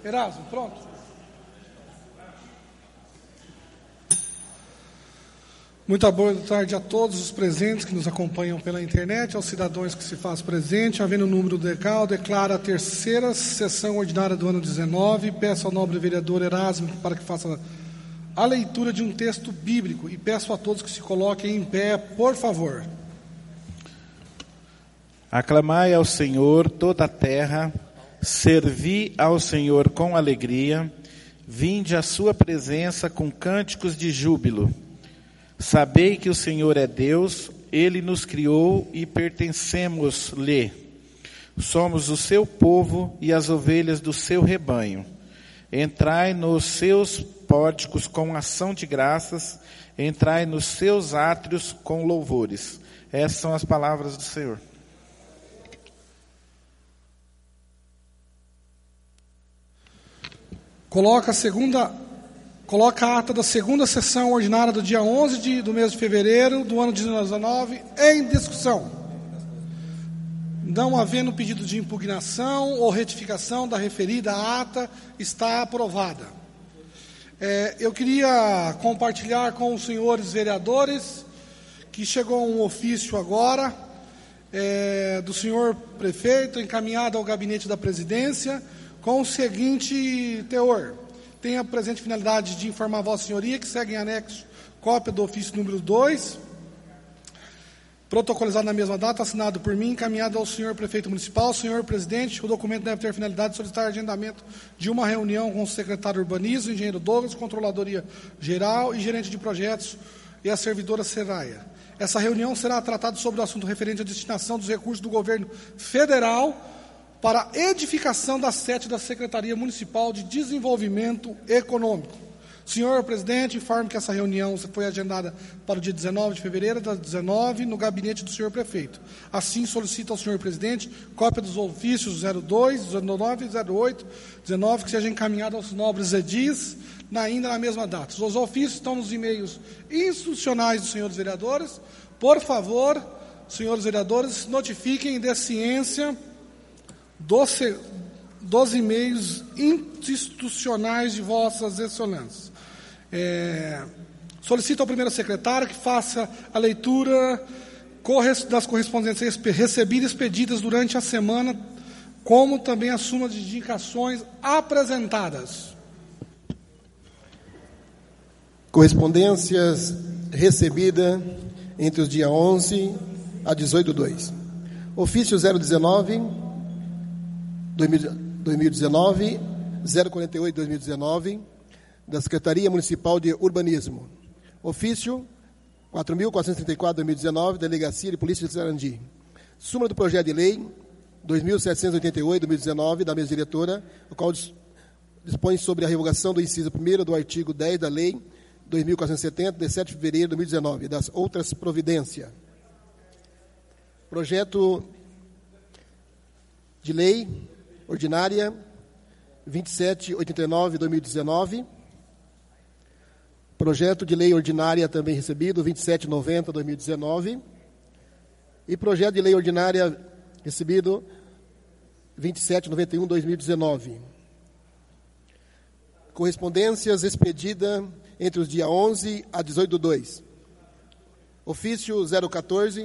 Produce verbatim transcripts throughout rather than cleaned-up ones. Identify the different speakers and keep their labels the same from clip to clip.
Speaker 1: Erasmo, pronto? Muito boa tarde a todos os presentes que nos acompanham pela internet, aos cidadãos que se faz presente. Havendo o número legal, declaro a terceira sessão ordinária do ano dezenove. Peço ao nobre vereador Erasmo para que faça a leitura de um texto bíblico e peço a todos que se coloquem em pé, por favor.
Speaker 2: Aclamai ao Senhor toda a terra, servi ao Senhor com alegria, vinde à sua presença com cânticos de júbilo. Sabei que o Senhor é Deus, Ele nos criou e pertencemos-lhe. Somos o seu povo e as ovelhas do seu rebanho. Entrai nos seus pórticos com ação de graças, entrai nos seus átrios com louvores. Essas são as palavras do Senhor.
Speaker 1: Coloca a segunda, coloca a ata da segunda sessão ordinária do dia onze de, do mês de fevereiro do ano de dezenove em discussão. Não havendo pedido de impugnação ou retificação da referida ata, está aprovada. É, eu queria compartilhar com os senhores vereadores que chegou um ofício agora é, do senhor prefeito, encaminhado ao gabinete da presidência, com o seguinte teor: tem a presente finalidade de informar a Vossa Senhoria que segue em anexo cópia do ofício número dois, protocolizado na mesma data, assinado por mim, encaminhado ao senhor prefeito municipal. Senhor presidente, o documento deve ter finalidade de solicitar agendamento de uma reunião com o secretário de urbanismo, engenheiro Douglas, controladoria geral e gerente de projetos e a servidora Serraia. Essa reunião será tratada sobre o assunto referente à destinação dos recursos do governo federal para a edificação da sede da Secretaria Municipal de Desenvolvimento Econômico. Senhor presidente, informo que essa reunião foi agendada para o dia dezenove de fevereiro, das dezenove, no gabinete do senhor prefeito. Assim, solicito ao senhor presidente cópia dos ofícios zero dois, zero nove, zero oito, dezenove, que seja encaminhado aos nobres edis, na, ainda na mesma data. Os ofícios estão nos e-mails institucionais dos senhores vereadores. Por favor, senhores vereadores, notifiquem de ciência dos, dos e-mails institucionais de vossas excelências. É, solicito ao primeiro secretário que faça a leitura das correspondências recebidas e expedidas durante a semana, como também a suma de indicações apresentadas.
Speaker 3: Correspondências recebidas entre os dias onze a dezoito do dois. Ofício zero dezenove, dois mil e dezenove, zero quarenta e oito, dois mil e dezenove, da Secretaria Municipal de Urbanismo. Ofício quatro mil quatrocentos e trinta e quatro, dois mil e dezenove, Delegacia de Polícia de Sarandi. Súmula do projeto de lei dois mil setecentos e oitenta e oito, dois mil e dezenove, da mesa diretora, o qual dispõe sobre a revogação do inciso primeiro do artigo dez da lei dois mil quatrocentos e setenta, de sete de fevereiro de dois mil e dezenove, das outras providências. Projeto de lei ordinária vinte e sete oitenta e nove, dois mil e dezenove. Projeto de lei ordinária também recebido, vinte e sete noventa, dois mil e dezenove. E projeto de lei ordinária recebido, vinte e sete noventa e um, dois mil e dezenove. Correspondências expedidas entre os dias onze a dezoito do dois. Ofício zero quatorze.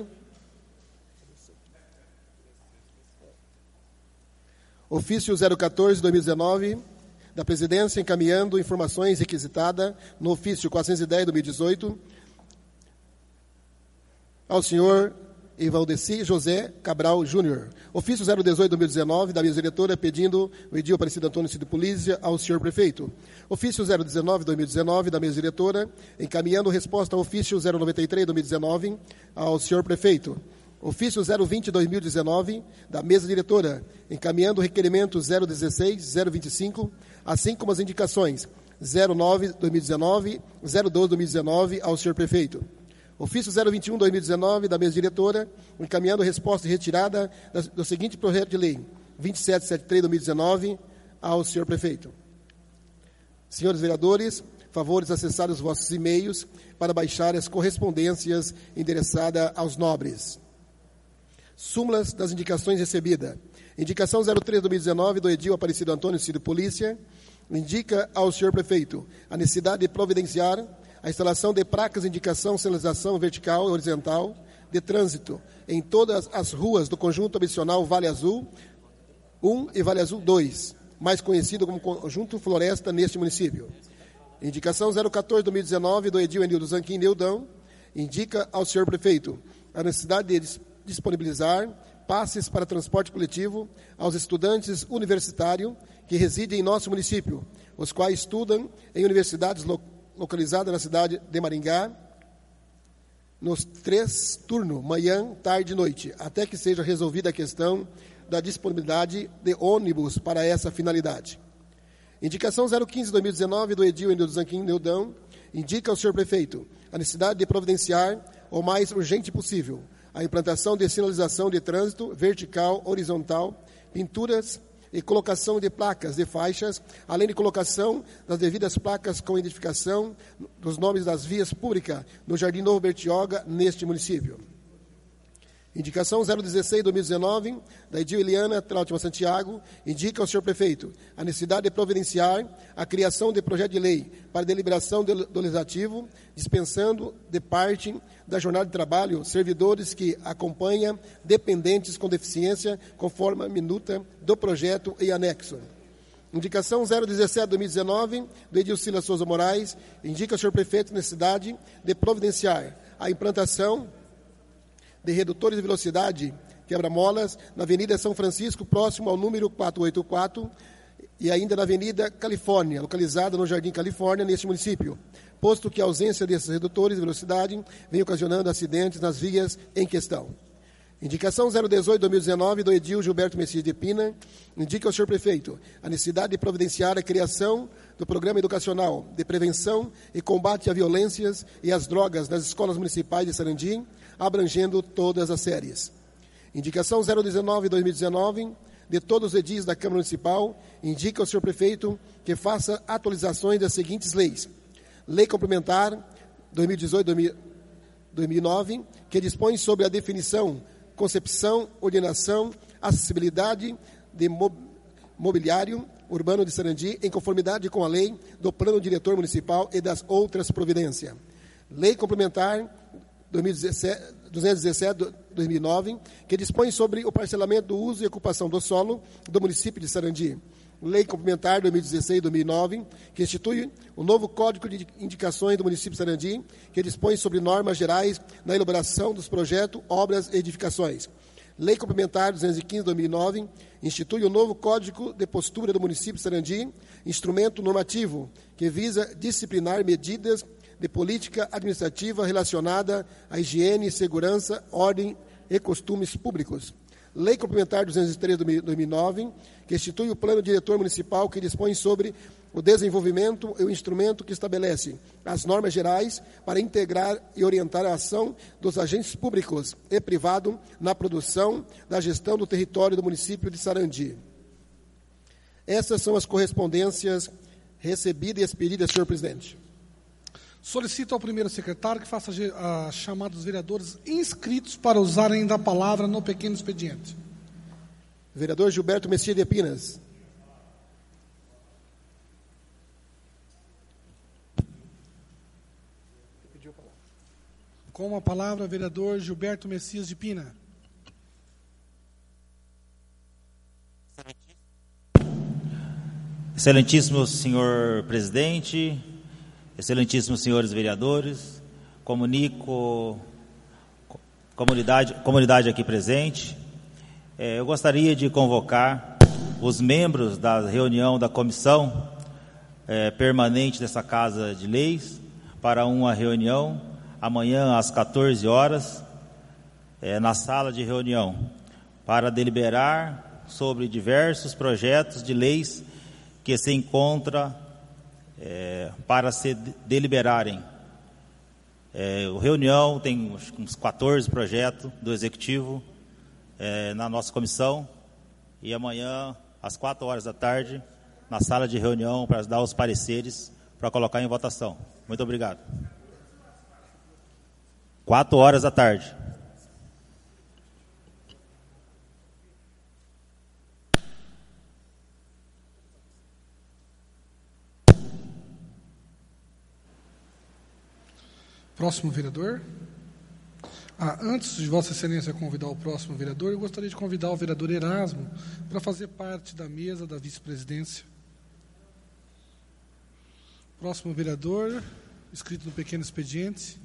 Speaker 3: Ofício zero quatorze, dois mil e dezenove, da Presidência, encaminhando informações requisitadas no ofício quatrocentos e dez, dois mil e dezoito, ao senhor Evaldeci José Cabral Júnior. Ofício zero dezoito, dois mil e dezenove, da mesa diretora, pedindo o edil Aparecido Antônio Cid Polícia ao senhor prefeito. Ofício zero dezenove, dois mil e dezenove, da mesa diretora, encaminhando resposta ao ofício zero noventa e três, dois mil e dezenove, ao senhor prefeito. Ofício zero vinte, dois mil e dezenove, da mesa diretora, encaminhando o requerimento zero dezesseis, zero vinte e cinco, assim como as indicações zero nove, dois mil e dezenove, zero doze, dois mil e dezenove, ao senhor prefeito. Ofício zero vinte e um, dois mil e dezenove, da mesa diretora, encaminhando resposta retirada do seguinte projeto de lei, vinte e sete setenta e três, dois mil e dezenove, ao senhor prefeito. Senhores vereadores, favores acessar os vossos e-mails para baixar as correspondências endereçadas aos nobres. Súmulas das indicações recebidas. Indicação zero três de dois mil e dezenove, do edil Aparecido Antônio, Cid Polícia, indica ao senhor prefeito a necessidade de providenciar a instalação de placas de indicação, sinalização vertical e horizontal de trânsito em todas as ruas do conjunto habitacional Vale Azul um e Vale Azul dois, mais conhecido como Conjunto Floresta, neste município. Indicação zero quatorze de dois mil e dezenove, do edil Enildo Zanquim Neudão, indica ao senhor prefeito a necessidade de disponibilizar passes para transporte coletivo aos estudantes universitários que residem em nosso município, os quais estudam em universidades lo- localizadas na cidade de Maringá, nos três turnos, manhã, tarde e noite, até que seja resolvida a questão da disponibilidade de ônibus para essa finalidade. Indicação zero quinze de dois mil e dezenove, do edil Enildo Zanquim Neudão, indica ao senhor prefeito a necessidade de providenciar o mais urgente possível a implantação de sinalização de trânsito vertical, horizontal, pinturas e colocação de placas de faixas, além de colocação das devidas placas com identificação dos nomes das vias públicas no Jardim Novo Bertioga, neste município. Indicação zero dezesseis de dois mil e dezenove, da edil Eliana Trautima Santiago, indica ao senhor prefeito a necessidade de providenciar a criação de projeto de lei para deliberação do legislativo, dispensando de parte da jornada de trabalho servidores que acompanham dependentes com deficiência, conforme a minuta do projeto e anexo. Indicação zero dezessete de dois mil e dezenove, do edil Silas Souza Moraes, indica ao senhor prefeito a necessidade de providenciar a implantação de redutores de velocidade, quebra-molas, na Avenida São Francisco, próximo ao número quatrocentos e oitenta e quatro, e ainda na Avenida Califórnia, localizada no Jardim Califórnia, neste município, posto que a ausência desses redutores de velocidade vem ocasionando acidentes nas vias em questão. Indicação zero dezoito de dois mil e dezenove, do edil Gilberto Messias de Pina, indica ao senhor prefeito a necessidade de providenciar a criação do Programa Educacional de Prevenção e Combate a Violências e às Drogas nas escolas municipais de Sarandi, abrangendo todas as séries. Indicação zero dezenove de dois mil e dezenove, de todos os edis da Câmara Municipal, indica ao senhor prefeito que faça atualizações das seguintes leis. Lei Complementar dois mil e dezoito a dois mil e nove, que dispõe sobre a definição, concepção, ordenação, acessibilidade de mobiliário urbano de Sarandi, em conformidade com a lei do Plano Diretor Municipal e das outras providências. Lei Complementar duzentos e dezessete de dois mil e nove, que dispõe sobre o parcelamento do uso e ocupação do solo do município de Sarandi. Lei Complementar dois mil e dezesseis de dois mil e nove, que institui o novo Código de Indicações do município de Sarandi, que dispõe sobre normas gerais na elaboração dos projetos, obras e edificações. Lei Complementar duzentos e quinze de dois mil e nove, institui o novo Código de Postura do município de Sarandi, instrumento normativo que visa disciplinar medidas de política administrativa relacionada à higiene, segurança, ordem e costumes públicos. Lei Complementar duzentos e três de dois mil e nove, que institui o Plano Diretor Municipal, que dispõe sobre o desenvolvimento e o instrumento que estabelece as normas gerais para integrar e orientar a ação dos agentes públicos e privados na produção da gestão do território do município de Sarandi. Essas são as correspondências recebidas e expedidas, senhor presidente.
Speaker 1: Solicito ao primeiro secretário que faça a chamada dos vereadores inscritos para usarem da palavra no pequeno expediente.
Speaker 3: Vereador Gilberto Messias de Pinas.
Speaker 1: Com a palavra, vereador Gilberto Messias de Pina.
Speaker 4: Excelentíssimo senhor presidente, excelentíssimos senhores vereadores, comunico comunidade, comunidade aqui presente. É, eu gostaria de convocar os membros da reunião da comissão é, permanente dessa Casa de Leis para uma reunião amanhã às quatorze horas, é, na sala de reunião, para deliberar sobre diversos projetos de leis que se encontram É, para se deliberarem. É, a reunião tem uns quatorze projetos do Executivo é, na nossa comissão, e amanhã, às quatro horas da tarde, na sala de reunião, para dar os pareceres, para colocar em votação. Muito obrigado. Quatro horas da tarde.
Speaker 1: Próximo vereador. Ah, antes de Vossa Excelência convidar o próximo vereador, eu gostaria de convidar o vereador Erasmo para fazer parte da mesa da vice-presidência. Próximo vereador, escrito no pequeno expediente.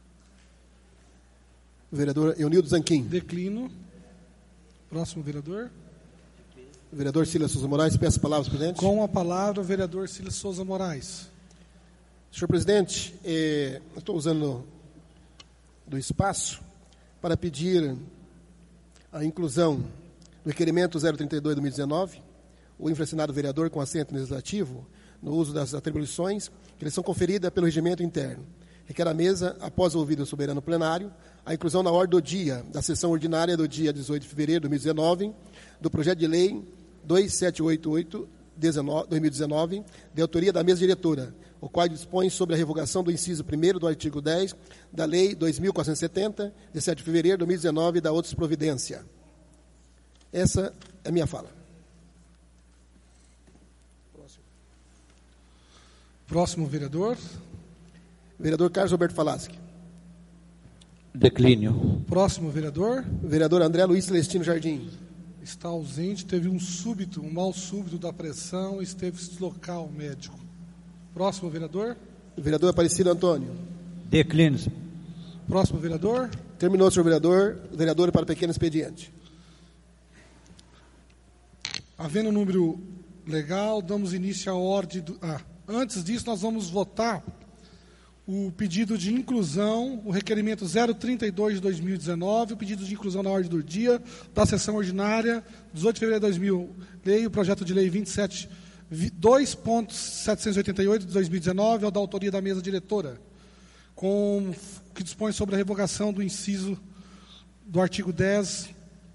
Speaker 3: Vereador Eunildo Zanquim.
Speaker 1: Declino. Próximo vereador.
Speaker 3: Vereador Silas Souza Moraes, peço palavras, presidente.
Speaker 1: Com a palavra, o vereador Silas Souza Moraes.
Speaker 3: Senhor presidente, eh, eu estou usando do espaço para pedir a inclusão do requerimento zero trinta e dois de dois mil e dezenove, o infracionado vereador com assento legislativo, no uso das atribuições que lhe são conferidas pelo regimento interno. Requer a mesa, após ouvido o soberano plenário, a inclusão na ordem do dia da sessão ordinária do dia dezoito de fevereiro de dois mil e dezenove, do projeto de lei dois mil setecentos e oitenta e oito, dois mil e dezenove, de autoria da mesa diretora, o qual dispõe sobre a revogação do inciso primeiro do artigo dez da Lei dois mil quatrocentos e setenta, de sete de fevereiro de dois mil e dezenove, e da outras providência. Essa é a minha fala.
Speaker 1: Próximo, Próximo vereador.
Speaker 3: Vereador Carlos Roberto Falaschi.
Speaker 5: Declínio.
Speaker 1: Próximo vereador.
Speaker 3: Vereador André Luiz Celestino Jardim.
Speaker 1: Está ausente, teve um súbito, um mal súbito da pressão, esteve se deslocar ao médico. Próximo vereador.
Speaker 3: Vereador Aparecido Antônio.
Speaker 5: Declínio.
Speaker 1: Próximo vereador.
Speaker 3: Terminou, senhor vereador. Vereador para pequeno expediente.
Speaker 1: Havendo o número legal, damos início à ordem. Do, ah, antes disso, nós vamos votar o pedido de inclusão, o requerimento zero trinta e dois de dois mil e dezenove, o pedido de inclusão na ordem do dia da sessão ordinária, dezoito de fevereiro de dois mil, lei, o projeto de lei vinte e sete, dois ponto setecentos e oitenta e oito de dois mil e dezenove, é da autoria da mesa diretora, com, que dispõe sobre a revogação do inciso do artigo dez,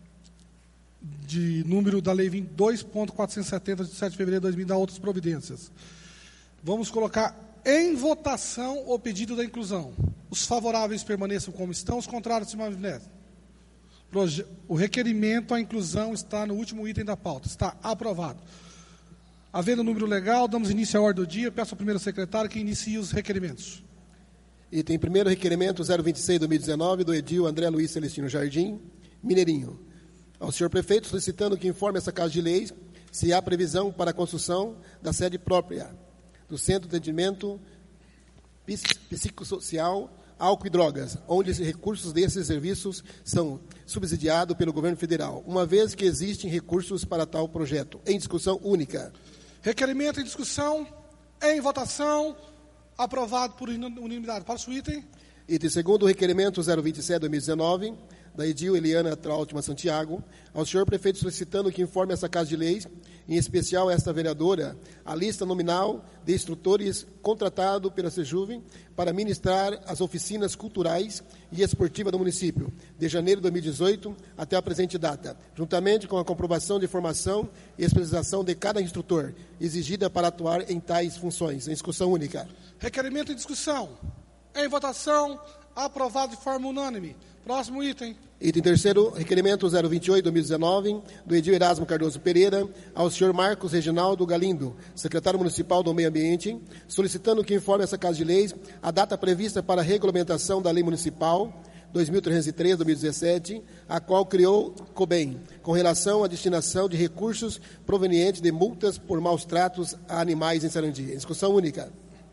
Speaker 1: de número da lei dois ponto quatrocentos e setenta, de sete de fevereiro de dois mil, da outras providências. Vamos colocar em votação o pedido da inclusão. Os favoráveis permaneçam como estão, os contrários se manifestem. O requerimento à inclusão está no último item da pauta. Está aprovado. Havendo o número legal, damos início à ordem do dia. Peço ao primeiro secretário que inicie os requerimentos.
Speaker 3: Item primeiro, requerimento zero vinte e seis de dois mil e dezenove, do edil André Luiz Celestino Jardim, Mineirinho. Ao senhor prefeito, solicitando que informe essa Casa de Leis se há previsão para a construção da sede própria do Centro de Atendimento Psicossocial, Álcool e Drogas, onde os recursos desses serviços são subsidiados pelo governo federal, uma vez que existem recursos para tal projeto. Em discussão única.
Speaker 1: Requerimento em discussão, em votação, aprovado por unanimidade. Para o item.
Speaker 3: Item segundo, requerimento zero vinte e sete de dois mil e dezenove, da edil Eliana Trautmann Santiago, ao senhor prefeito solicitando que informe essa Casa de Leis, em especial esta vereadora, a lista nominal de instrutores contratados pela Sejuve para ministrar as oficinas culturais e esportivas do município, de janeiro de dois mil e dezoito até a presente data, juntamente com a comprovação de formação e especialização de cada instrutor, exigida para atuar em tais funções. Em discussão única.
Speaker 1: Requerimento em discussão. Em votação, aprovado de forma unânime. Próximo item.
Speaker 3: Item terceiro, requerimento zero vinte e oito de dois mil e dezenove, do edil Erasmo Cardoso Pereira, ao senhor Marcos Reginaldo Galindo, secretário municipal do Meio Ambiente, solicitando que informe essa Casa de Leis a data prevista para a regulamentação da Lei Municipal dois mil trezentos e três de dois mil e dezessete, a qual criou COBEM, com relação à destinação de recursos provenientes de multas por maus tratos a animais em Sarandi. Em discussão única.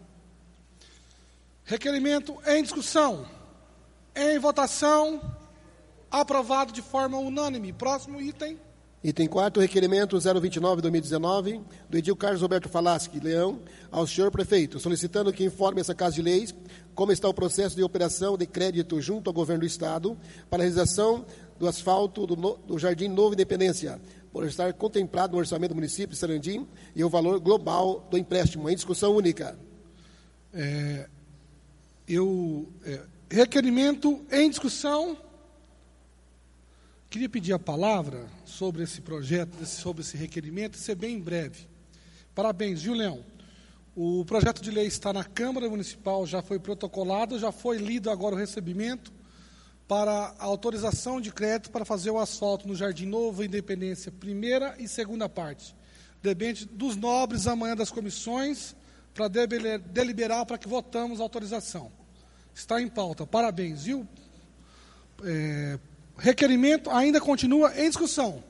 Speaker 1: Requerimento em discussão. Em votação, aprovado de forma unânime. Próximo item.
Speaker 3: Item quatro, requerimento zero vinte e nove de dois mil e dezenove, do edil Carlos Roberto Falaschi Leão, ao senhor prefeito, solicitando que informe essa Casa de Leis como está o processo de operação de crédito junto ao governo do Estado para a realização do asfalto do, no, do Jardim Novo Independência, por estar contemplado no orçamento do município de Sarandi e o valor global do empréstimo. Em discussão única.
Speaker 1: É, eu... É, requerimento em discussão. Queria pedir a palavra sobre esse projeto, sobre esse requerimento, e ser bem breve. Parabéns, viu, Leão? O projeto de lei está na Câmara Municipal, já foi protocolado, já foi lido agora o recebimento para a autorização de crédito para fazer o asfalto no Jardim Novo Independência, primeira e segunda parte. Debate dos nobres amanhã das comissões, para deliberar para que votamos a autorização. Está em pauta. Parabéns, viu? É, requerimento ainda continua em discussão.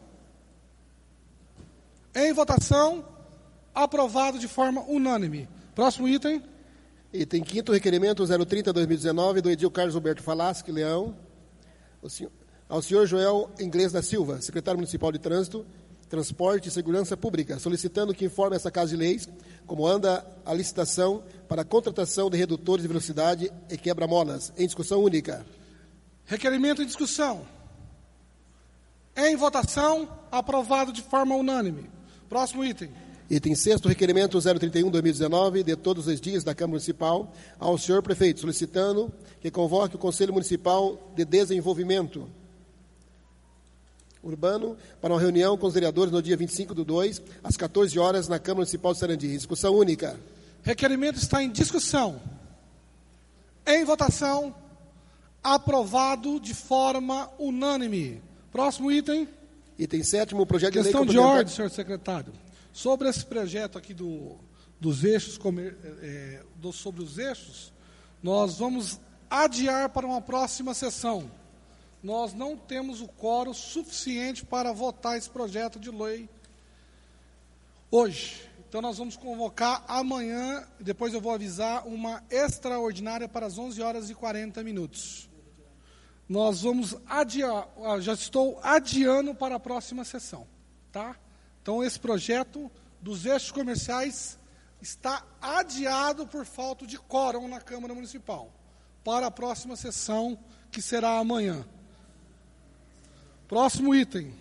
Speaker 1: Em votação, aprovado de forma unânime. Próximo item.
Speaker 3: Item quinto, requerimento zero trinta, dois mil e dezenove, do edil Carlos Alberto Falaschi Leão, senhor, ao senhor Joel Inglês da Silva, secretário municipal de Trânsito, Transporte e Segurança Pública, solicitando que informe essa Casa de Leis como anda a licitação para a contratação de redutores de velocidade e quebra-molas, em discussão única.
Speaker 1: Requerimento em discussão. Em votação, aprovado de forma unânime. Próximo item.
Speaker 3: Item sexto, requerimento zero trinta e um, dois mil e dezenove, de todos os dias da Câmara Municipal, ao senhor prefeito, solicitando que convoque o Conselho Municipal de Desenvolvimento Urbano para uma reunião com os vereadores no dia vinte e cinco do dois, às quatorze horas, na Câmara Municipal de Sarandi. Discussão única.
Speaker 1: Requerimento está em discussão. Em votação, aprovado de forma unânime. Próximo item.
Speaker 3: Item sétimo, projeto
Speaker 1: Questão
Speaker 3: de lei...
Speaker 1: Questão de ordem, senhor secretário. Sobre esse projeto aqui do, dos eixos, é, do, sobre os eixos, nós vamos adiar para uma próxima sessão. Nós não temos o quórum suficiente para votar esse projeto de lei hoje. Então, nós vamos convocar amanhã, depois eu vou avisar, uma extraordinária para as onze horas e quarenta minutos. Nós vamos adiar, já estou adiando para a próxima sessão, tá? Então, esse projeto dos eixos comerciais está adiado por falta de quórum na Câmara Municipal, para a próxima sessão, que será amanhã. Próximo item.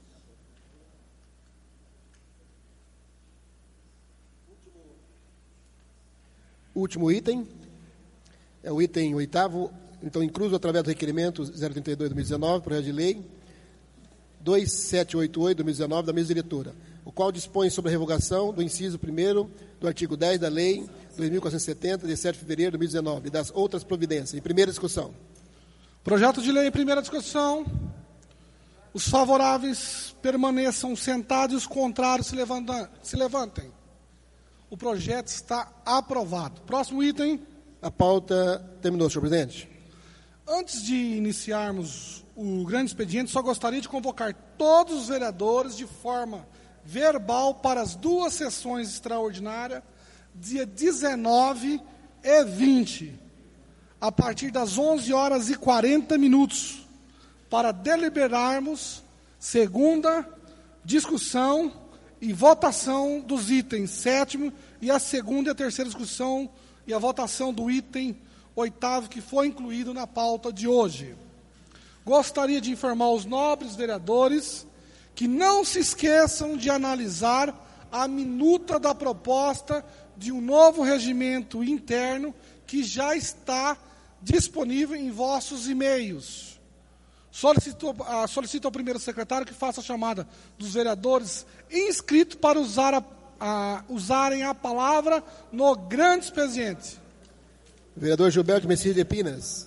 Speaker 3: Último item, é o item oitavo, então incluso através do requerimento zero trinta e dois, dois mil e dezenove, projeto de lei dois mil setecentos e oitenta e oito, dois mil e dezenove, da mesa diretora, o qual dispõe sobre a revogação do inciso primeiro do artigo dez da lei dois mil quatrocentos e setenta, de sete de fevereiro de dois mil e dezenove, e das outras providências. Em primeira discussão.
Speaker 1: Projeto de lei em primeira discussão. Os favoráveis permaneçam sentados e os contrários se, levantam, se levantem. O projeto está aprovado. Próximo item.
Speaker 3: A pauta terminou, senhor presidente.
Speaker 1: Antes de iniciarmos o grande expediente, só gostaria de convocar todos os vereadores de forma verbal para as duas sessões extraordinárias, dia dezenove e vinte, a partir das onze horas e quarenta minutos, para deliberarmos segunda discussão e votação dos itens sétimo e a segunda e a terceira discussão e a votação do item oitavo que foi incluído na pauta de hoje. Gostaria de informar os nobres vereadores que não se esqueçam de analisar a minuta da proposta de um novo regimento interno que já está disponível em vossos e-mails. Solicito, uh, solicito ao primeiro secretário que faça a chamada dos vereadores inscritos para usar a, a, usarem a palavra no grande expediente.
Speaker 3: Vereador Gilberto Messias de Pinas.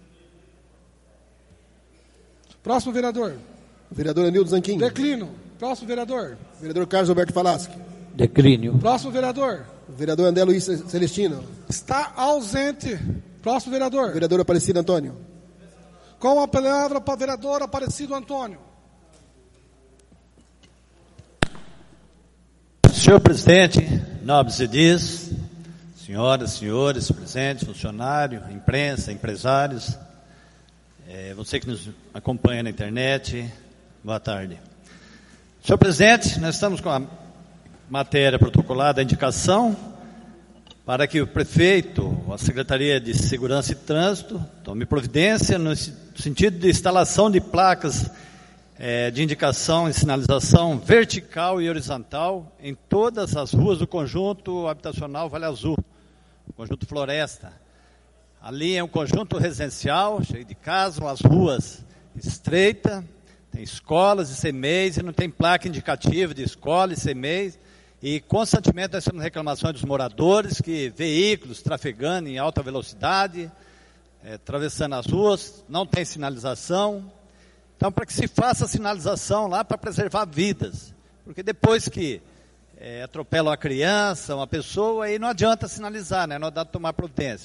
Speaker 1: Próximo vereador.
Speaker 3: Vereador Anildo Zanquim.
Speaker 1: Declino. Próximo vereador.
Speaker 3: Vereador Carlos Alberto Falaschi.
Speaker 5: Declínio.
Speaker 1: Próximo vereador.
Speaker 3: Vereador André Luiz Celestino.
Speaker 1: Está ausente. Próximo vereador.
Speaker 3: Vereador Aparecido Antônio.
Speaker 1: Com a palavra para o vereador Aparecido Antônio.
Speaker 5: Senhor presidente, nobres edis, senhoras, senhores, presentes, funcionários, imprensa, empresários, é, você que nos acompanha na internet, boa tarde. Senhor presidente, nós estamos com a matéria protocolada, a indicação para que o prefeito, a Secretaria de Segurança e Trânsito, tome providência no sentido de instalação de placas é, de indicação e sinalização vertical e horizontal em todas as ruas do conjunto habitacional Vale Azul, conjunto Floresta. Ali é um conjunto residencial, cheio de casas, umas ruas estreitas, tem escolas e C M E Is, e não tem placa indicativa de escola e C M E Is, e constantemente nós temos reclamações dos moradores que veículos trafegando em alta velocidade, é, atravessando as ruas, não tem sinalização. Então, para que se faça a sinalização lá para preservar vidas, porque depois que é, atropela uma criança, uma pessoa, aí não adianta sinalizar, né? Não adianta tomar providência.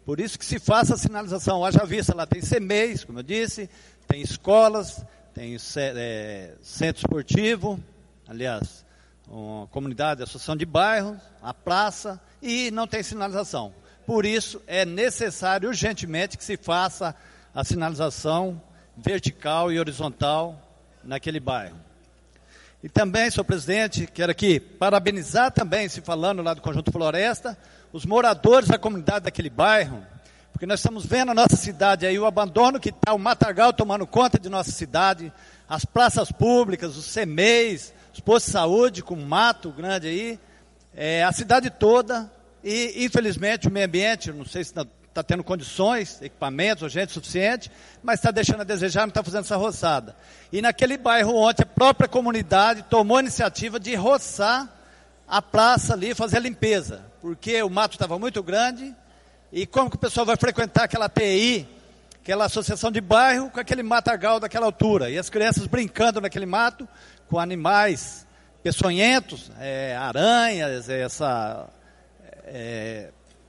Speaker 5: Por isso que se faça a sinalização. Haja vista, lá tem C M E is, como eu disse, tem escolas, tem é, centro esportivo, aliás, uma comunidade, associação de bairros, a praça, e não tem sinalização. Por isso, é necessário urgentemente que se faça a sinalização vertical e horizontal naquele bairro. E também, senhor presidente, quero aqui parabenizar também, se falando lá do Conjunto Floresta, os moradores da comunidade daquele bairro, porque nós estamos vendo a nossa cidade aí, o abandono que está, o matagal tomando conta de nossa cidade, as praças públicas, os C M E is, os postos de saúde com mato grande aí, é, a cidade toda, e infelizmente o meio ambiente, não sei se está tá tendo condições, equipamentos, gente suficiente, mas está deixando a desejar, não está fazendo essa roçada. E naquele bairro ontem, a própria comunidade tomou a iniciativa de roçar a praça ali, fazer a limpeza, porque o mato estava muito grande, e como que o pessoal vai frequentar aquela T I, aquela associação de bairro, com aquele matagal daquela altura, e as crianças brincando naquele mato, com animais peçonhentos, é, aranhas, essa, é,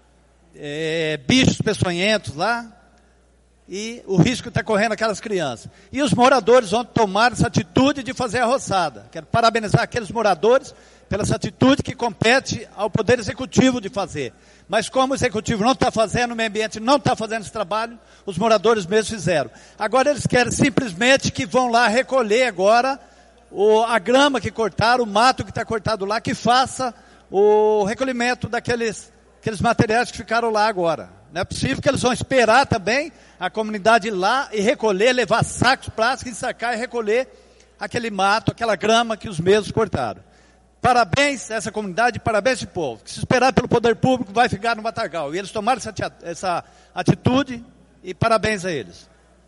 Speaker 5: é, bichos peçonhentos lá, e o risco está correndo aquelas crianças. E os moradores ontem tomaram essa atitude de fazer a roçada. Quero parabenizar aqueles moradores pela essa atitude que compete ao Poder Executivo de fazer. Mas como o Executivo não está fazendo, o meio ambiente não está fazendo esse trabalho, os moradores mesmos fizeram. Agora eles querem simplesmente que vão lá recolher agora o, a grama que cortaram, o mato que está cortado lá, que faça o recolhimento daqueles aqueles materiais que ficaram lá agora. Não é possível que eles vão esperar também a comunidade ir lá e recolher, levar sacos plásticos, ensacar e recolher aquele mato, aquela grama que os mesmos cortaram. Parabéns a essa comunidade, parabéns esse povo. Que se esperar pelo poder público vai ficar no matagal. E eles tomaram essa, essa atitude e parabéns a eles.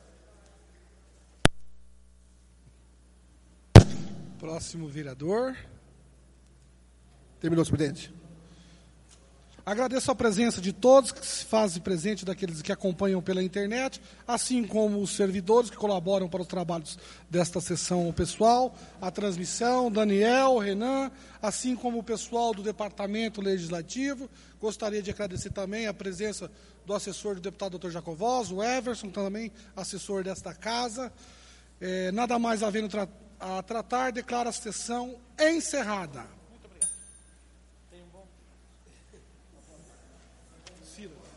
Speaker 1: Próximo vereador.
Speaker 3: Terminou, senhor presidente.
Speaker 1: Agradeço a presença de todos que se fazem presente, daqueles que acompanham pela internet, assim como os servidores que colaboram para os trabalhos desta sessão pessoal, a transmissão, Daniel, Renan, assim como o pessoal do Departamento Legislativo. Gostaria de agradecer também a presença do assessor do deputado doutor Jacovós, o Everson, também assessor desta casa. É, nada mais havendo tra a tratar, declaro a sessão encerrada.